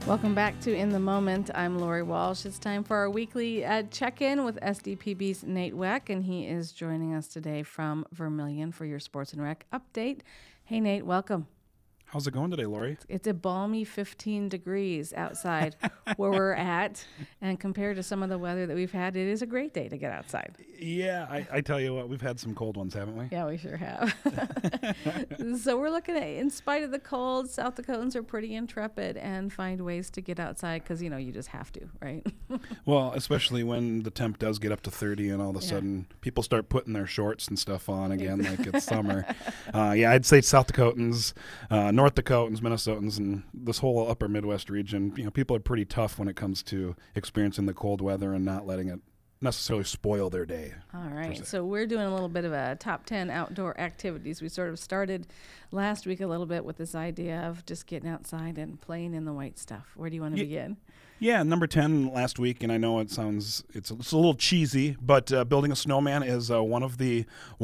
Welcome back to In the Moment. I'm Lori Walsh. It's time for our weekly check-in with SDPB's Nate Weck, and he is joining us today from Vermilion for your Sports and Rec update. Hey, Nate, welcome. How's it going today, Lori? It's a balmy 15 degrees outside where we're at, and compared to some of the weather that we've had, it is a great day to get outside. Yeah, I tell you what, we've had some cold ones, haven't we? Yeah, we sure have. So we're looking at, in spite of the cold, South Dakotans are pretty intrepid and find ways to get outside because, you know, you just have to, right? Well, especially when the temp does get up to 30 and all of a sudden people start putting their shorts and stuff on again like it's summer. Yeah, I'd say South Dakotans, North Dakotans, Minnesotans, and this whole upper Midwest region, you know, people are pretty tough when it comes to experiencing the cold weather and not letting it necessarily spoil their day. All right, so we're doing a little bit of a top 10 outdoor activities. We sort of started last week a little bit with this idea of just getting outside and playing in the white stuff. Where do you want to begin? Yeah, number 10 last week, and I know it's a little cheesy, but building a snowman is one of the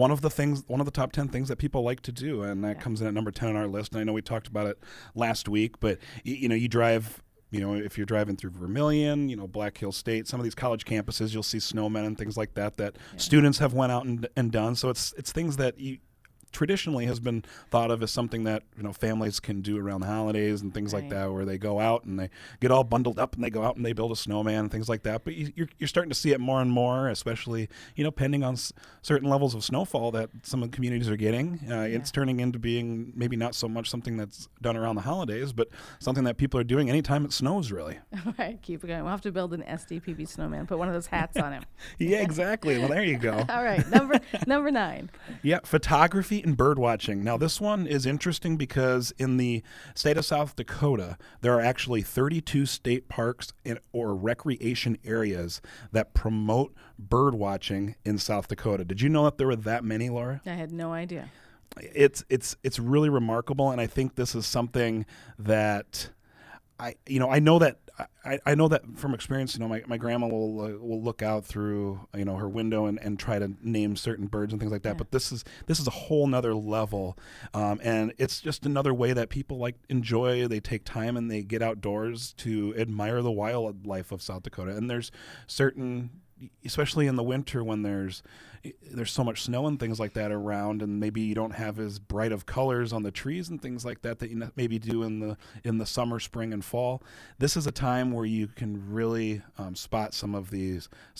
top 10 things that people like to do, and that comes in at number 10 on our list. And I know we talked about it last week, but you drive. You know, if you're driving through Vermilion, you know, Black Hills State, some of these college campuses, you'll see snowmen and things like that students have went out and done. So it's things that traditionally has been thought of as something that, you know, families can do around the holidays and things like that, where they go out and they get all bundled up and they go out and they build a snowman and things like that. But you're starting to see it more and more, especially, you know, pending on certain levels of snowfall that some of the communities are getting. It's turning into being maybe not so much something that's done around the holidays, but something that people are doing anytime it snows, really. All right, keep it going. We'll have to build an SDPB snowman, put one of those hats on him. Yeah, exactly. Well, there you go. All right, number 9. Yeah, photography and bird watching. Now, this one is interesting because in the state of South Dakota, there are actually 32 state parks or recreation areas that promote bird watching in South Dakota. Did you know that there were that many, Laura? I had no idea. It's really remarkable, and I think this is something that I know that from experience. You know, my grandma will look out through, you know, her window and try to name certain birds and things like that. Yeah. But this is a whole nother level, and it's just another way that people enjoy. They take time and they get outdoors to admire the wildlife of South Dakota. And there's certain, especially in the winter when there's so much snow and things like that around, and maybe you don't have as bright of colors on the trees and things like that you maybe do in the summer, spring, and fall. This is a time where you can really spot some of the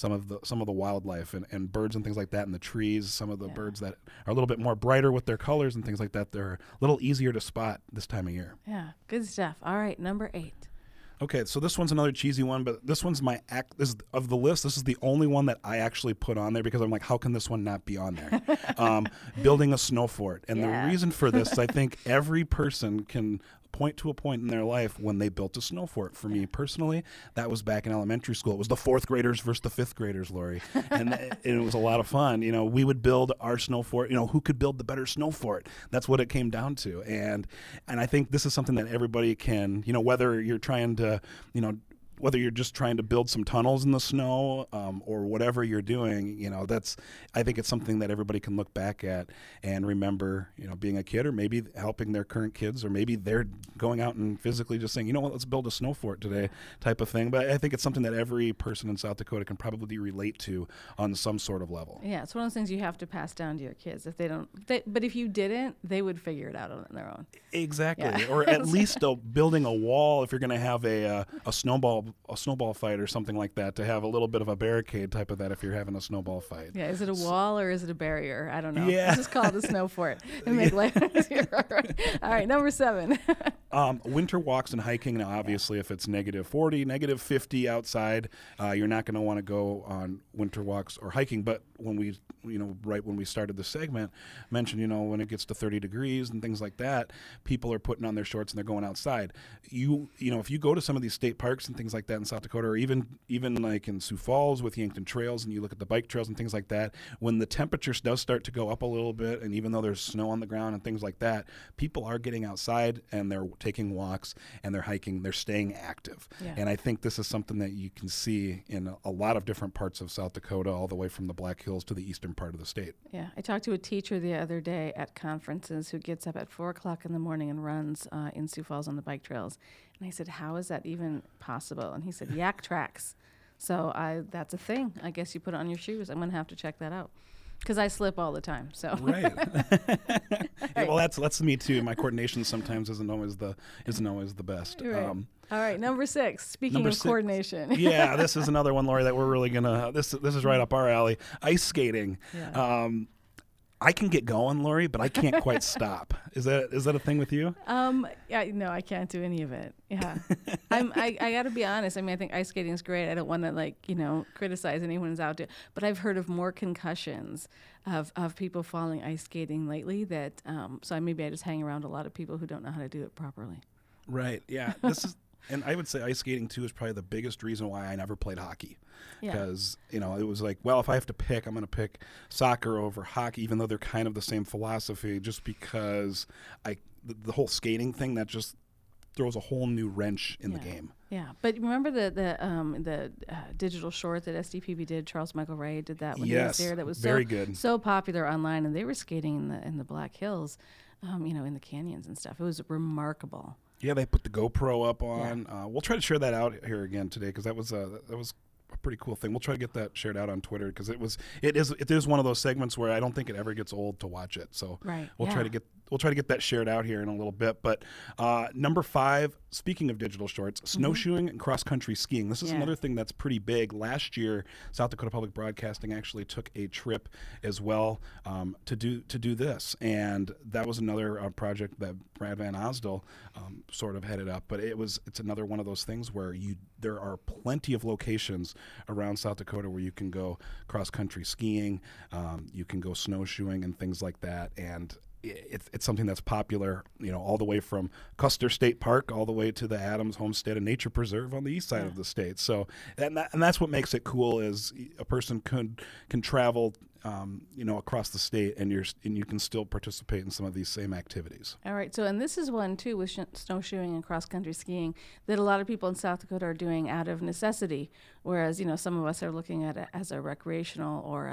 wildlife and birds and things like that in the trees. Some of the birds that are a little bit more brighter with their colors and things like that, they're a little easier to spot this time of year. Yeah, good stuff. All right, number 8. Okay, so this one's another cheesy one, but this one's of the list. This is the only one that I actually put on there because I'm like, how can this one not be on there? Building a snow fort. And the reason for this, I think every person can point to a point in their life when they built a snow fort. For me personally, that was back in elementary school. It was the 4th graders versus the 5th graders, Lori. And it was a lot of fun. You know, we would build our snow fort. You know, who could build the better snow fort? That's what it came down to. And I think this is something that everybody can, you know, whether you're trying to, you know, whether you're just trying to build some tunnels in the snow or whatever you're doing, you know, I think it's something that everybody can look back at and remember, you know, being a kid or maybe helping their current kids, or maybe they're going out and physically just saying, you know what, let's build a snow fort today type of thing. But I think it's something that every person in South Dakota can probably relate to on some sort of level. Yeah, it's one of those things you have to pass down to your kids. If they don't, but if you didn't, they would figure it out on their own. Exactly. Yeah. Or at least building a wall if you're going to have a snowball fight or something like that, to have a little bit of a barricade type of that if you're having a snowball fight. Yeah, is it a wall or is it a barrier? I don't know. Yeah. Let's just call it a snow fort and make life easier. All right, number 7. Winter walks and hiking. Now, obviously, if it's -40, -50 outside, you're not going to want to go on winter walks or hiking. But when we, you know, right when we started the segment, mentioned, you know, when it gets to 30 degrees and things like that, people are putting on their shorts and they're going outside. You know, if you go to some of these state parks and things like that in South Dakota, or even like in Sioux Falls with Yankton Trails, and you look at the bike trails and things like that, when the temperature does start to go up a little bit, and even though there's snow on the ground and things like that, people are getting outside and they're taking walks, and they're hiking. They're staying active. Yeah. And I think this is something that you can see in a lot of different parts of South Dakota, all the way from the Black Hills to the eastern part of the state. Yeah, I talked to a teacher the other day at conferences who gets up at 4 o'clock in the morning and runs in Sioux Falls on the bike trails. And I said, how is that even possible? And he said, yak tracks. So that's a thing. I guess you put it on your shoes. I'm going to have to check that out. Because I slip all the time, so right. Yeah, well, that's me too. My coordination sometimes isn't always the best. Right. All right, number 6. Speaking of coordination, yeah, this is another one, Lori, that we're really gonna. This is right up our alley. Ice skating. Yeah. I can get going, Lori, but I can't quite stop. Is that a thing with you? Yeah, no, I can't do any of it. Yeah, I got to be honest. I mean, I think ice skating is great. I don't want to criticize anyone who's out there, but I've heard of more concussions of people falling ice skating lately. That so maybe I just hang around a lot of people who don't know how to do it properly. Right. Yeah. This is. And I would say ice skating, too, is probably the biggest reason why I never played hockey. Because, it was like, well, if I have to pick, I'm going to pick soccer over hockey, even though they're kind of the same philosophy, just because the whole skating thing, that just throws a whole new wrench in the game. Yeah, but remember the digital short that SDPB did? Charles Michael Ray did that when he was there. That was very good. So popular online, and they were skating in the Black Hills, in the canyons and stuff. It was remarkable. Yeah, they put the GoPro up on. Yeah. We'll try to share that out here again today because that was a pretty cool thing. We'll try to get that shared out on Twitter because it is one of those segments where I don't think it ever gets old to watch it. So we'll try to get that shared out here in a little bit. But number 5, speaking of digital shorts, snowshoeing and cross-country skiing. This is another thing that's pretty big. Last year, South Dakota Public Broadcasting actually took a trip as well to do this, and that was another project that Brad Van Osdel sort of headed up. But it's another one of those things where there are plenty of locations around South Dakota where you can go cross-country skiing, you can go snowshoeing and things like that, and it's something that's popular, all the way from Custer State Park all the way to the Adams Homestead and Nature Preserve on the east side of the state. So, and that's what makes it cool is a person can travel, across the state, and you can still participate in some of these same activities. All right. So, and this is one too with snowshoeing and cross country skiing that a lot of people in South Dakota are doing out of necessity, whereas some of us are looking at it as a recreational or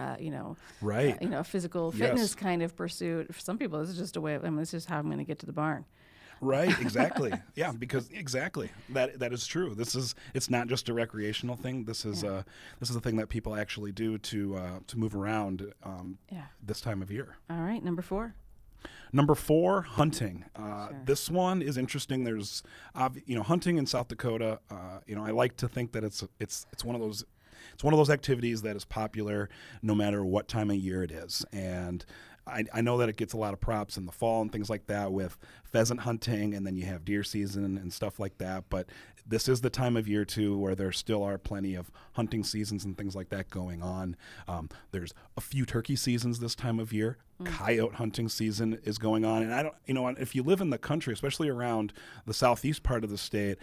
a physical fitness kind of pursuit. For some people, this is just a way. This is how I'm going to get to the barn. Right, exactly. Yeah, because exactly that is true. It's not just a recreational thing. This is a thing that people actually do to move around this time of year. All right, number 4. Number 4, hunting. This one is interesting. There's hunting in South Dakota. I like to think that it's one of those. It's one of those activities that is popular no matter what time of year it is, and I know that it gets a lot of props in the fall and things like that with pheasant hunting, and then you have deer season and stuff like that. But this is the time of year, too, where there still are plenty of hunting seasons and things like that going on. There's a few turkey seasons this time of year. Coyote hunting season is going on. And I don't, if you live in the country, especially around the southeast part of the state,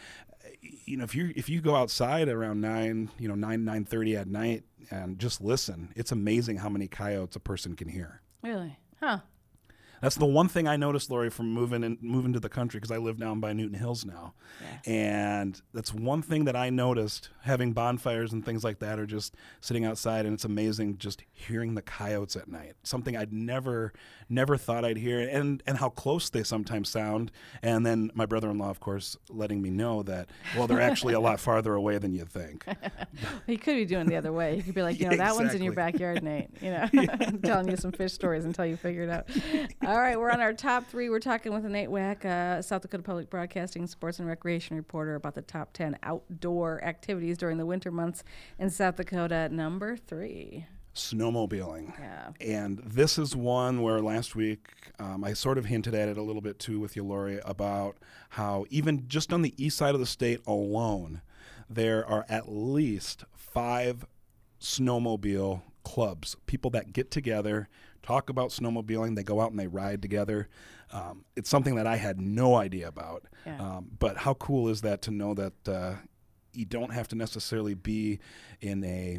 if you go outside around 9:30 at night and just listen, it's amazing how many coyotes a person can hear. Really? Huh. That's the one thing I noticed, Lori, from moving to the country, because I live down by Newton Hills now. Yeah. And that's one thing that I noticed, having bonfires and things like that, or just sitting outside, and it's amazing just hearing the coyotes at night. Something I'd never thought I'd hear, and how close they sometimes sound. And then my brother-in-law, of course, letting me know that, well, they're actually a lot farther away than you think. He could be doing the other way. He could be like, that one's in your backyard, Nate. Telling you some fish stories until you figure it out. All right, we're on our top 3. We're talking with Nate Weck, South Dakota Public Broadcasting sports and recreation reporter, about the top 10 outdoor activities during the winter months in South Dakota. Number 3. Snowmobiling. Yeah. And this is one where last week I sort of hinted at it a little bit too with you, Lori, about how even just on the east side of the state alone, there are at least 5 snowmobile clubs, people that get together, talk about snowmobiling, they go out and they ride together. It's something that I had no idea about. Yeah. But how cool is that to know that you don't have to necessarily be in a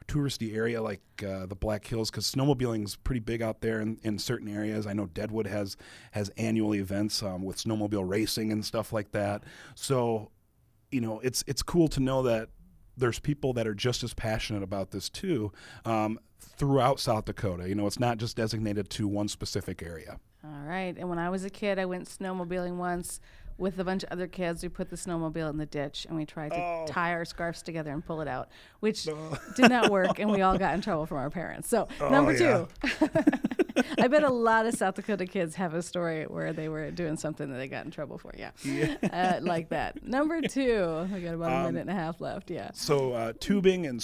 touristy area like the Black Hills, because snowmobiling is pretty big out there in certain areas. I know Deadwood has annual events with snowmobile racing and stuff like that. So, it's cool to know that there's people that are just as passionate about this too throughout South Dakota. It's not just designated to one specific area. All right. And when I was a kid, I went snowmobiling once with a bunch of other kids. We put the snowmobile in the ditch and we tried to tie our scarves together and pull it out, which did not work, and we all got in trouble from our parents. So number two. I bet a lot of South Dakota kids have a story where they were doing something that they got in trouble for. Like that. Number two, we got about a minute and a half left. So tubing and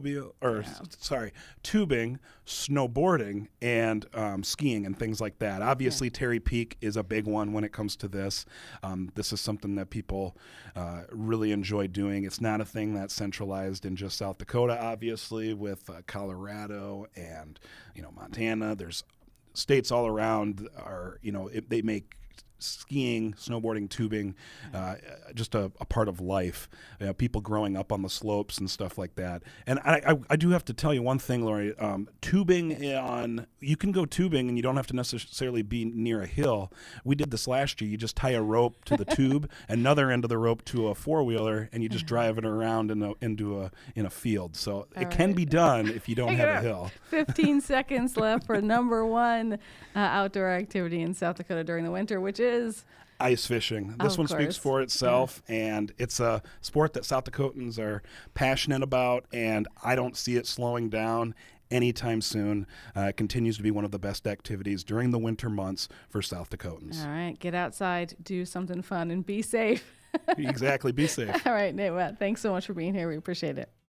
tubing, snowboarding, and skiing and things like that. Obviously, Terry Peak is a big one when it comes to this. This is something that people really enjoy doing. It's not a thing that's centralized in just South Dakota, obviously, with Colorado and Montana. There's states all around they make skiing, snowboarding, tubing, just a part of life. People growing up on the slopes and stuff like that. And I do have to tell you one thing, Lori. Tubing you can go tubing and you don't have to necessarily be near a hill. We did this last year. You just tie a rope to the tube, another end of the rope to a four-wheeler, and you just drive it around in a field. So it can be done if you don't have a hill. 15 seconds left for number one outdoor activity in South Dakota during the winter, which is ice fishing. This one speaks for itself, and it's a sport that South Dakotans are passionate about, and I don't see it slowing down anytime soon. It continues to be one of the best activities during the winter months for South Dakotans. All right, get outside, do something fun, and be safe. Exactly, be safe. All right, Nate Wett, thanks so much for being here. We appreciate it.